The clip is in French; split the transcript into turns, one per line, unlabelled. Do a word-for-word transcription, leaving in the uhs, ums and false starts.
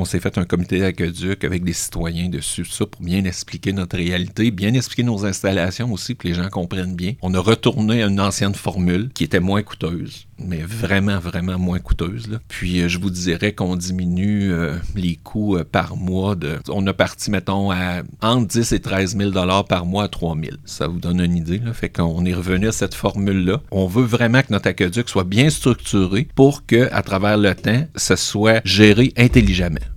On s'est fait un comité d'aqueduc avec des citoyens dessus, ça, pour bien expliquer notre réalité, bien expliquer nos installations aussi, pour que les gens comprennent bien. On a retourné à une ancienne formule qui était moins coûteuse, mais vraiment, vraiment moins coûteuse, là. Puis, euh, je vous dirais qu'on diminue euh, les coûts euh, par mois. De, on a parti, mettons, à entre dix et treize mille dollars par mois à trois mille. Ça vous donne une idée, là. Fait qu'on est revenu à cette formule-là. On veut vraiment que notre aqueduc soit bien structuré pour que, à travers le temps, ça soit géré intelligemment.